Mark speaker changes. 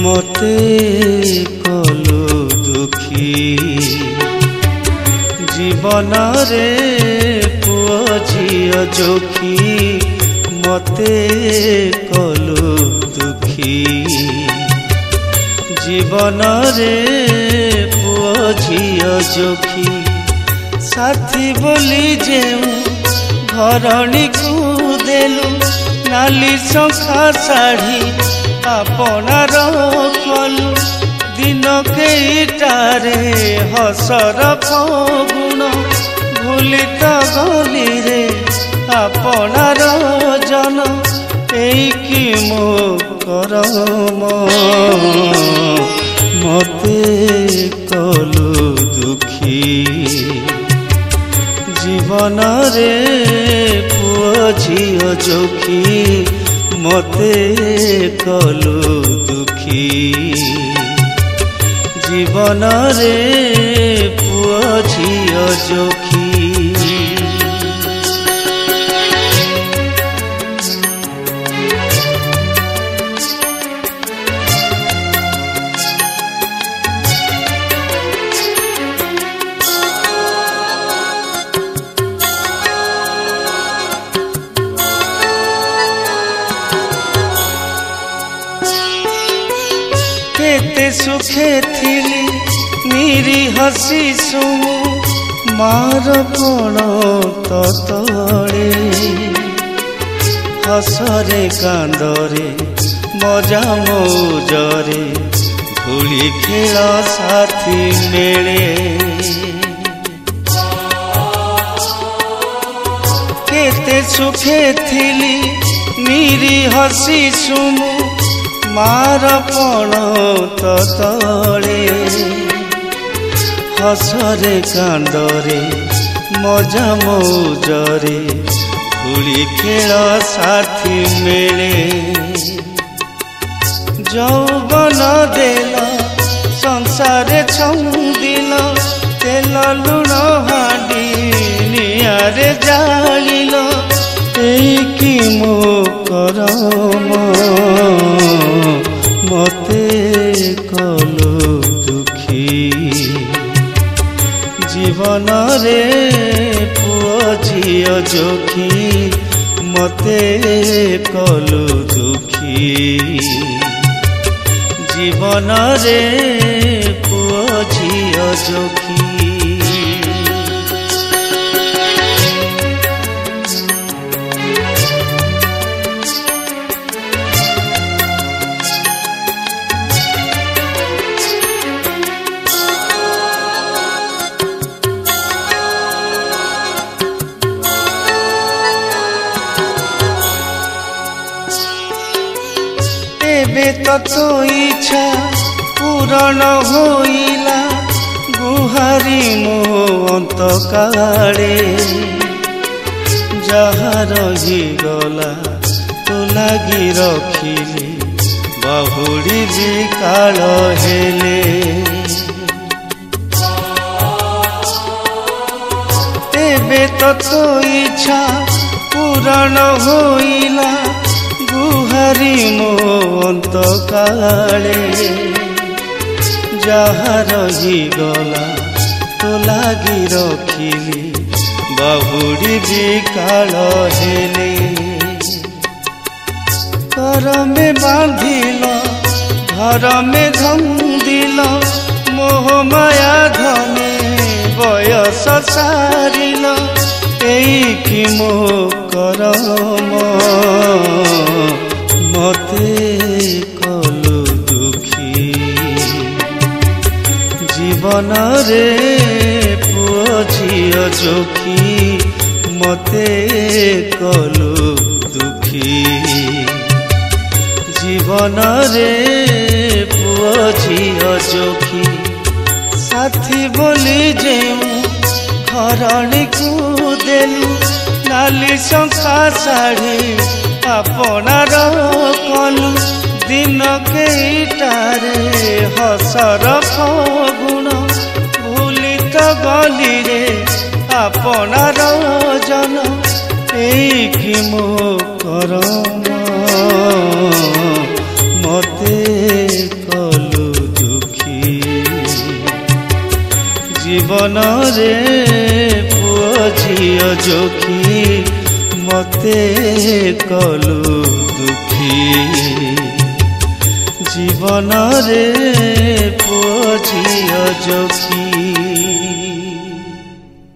Speaker 1: मते कलु दुखी जीवन रे पुओ झियो जोखी मते कलु दुखी जीवन रे पुओ झियो जोखी साथी बोली जेऊ घरणी को देलु नाली शंखा शाढ़ी आपनार कलु दिन केटारे हसर फगुण भूली तो गली रे आपनार जन एकी मो करम मते कलु दुखी जीवन रे पुओ झियो जोखी मते कलु दुखी जीवन रे पुओ झियो जोखी केते सुखे थिली निरी हसी सुमु मार कोण तले हसरे कांदरे मजा मौजरे धूली खेल साथी मेले केते सुखे थिली निरी हसी सुमु मार पण तले हसरे कांदरे मजा मौजरे धूली खेल साथी मेले जौवन देल संसार छंदिल तेल लुण हांडी निआरे जालिल एकी मो करम मते कलु दुखी जीवन रे पुओ झियो जोखी मते कलु दुखी जीवन रे पुओ झियो जोखी एबे तो इच्छा पूरण होइला गुहारी मो अंत काले जहा रही गला तो लगी रखिली बहुड़ी भी काल हेले एबे तो इच्छा पूरण होइला गुहारी मो अंत काले जहा रही गला तो लगी रखिली बहुड़ी भी काल हेले कर में बांधिल घर में धंदिल मोह माया धने बयस सारिल एकी मो करम मते कलु दुखी जीवन रे पुओ झियो जोखी मते कलु दुखी जीवन रे पुओ झियो जोखी साथी बोली जेऊ घरणी को देलु नाली शंखा शाढ़ी आपनार कलु दिन केटारे हसर फगुण भूली तो गली रे आपनार जन एकी मो करम मते जीवन रे पुओ झियो जोखी मते कलु दुखी जीवन रे पुओ झियो जोखी।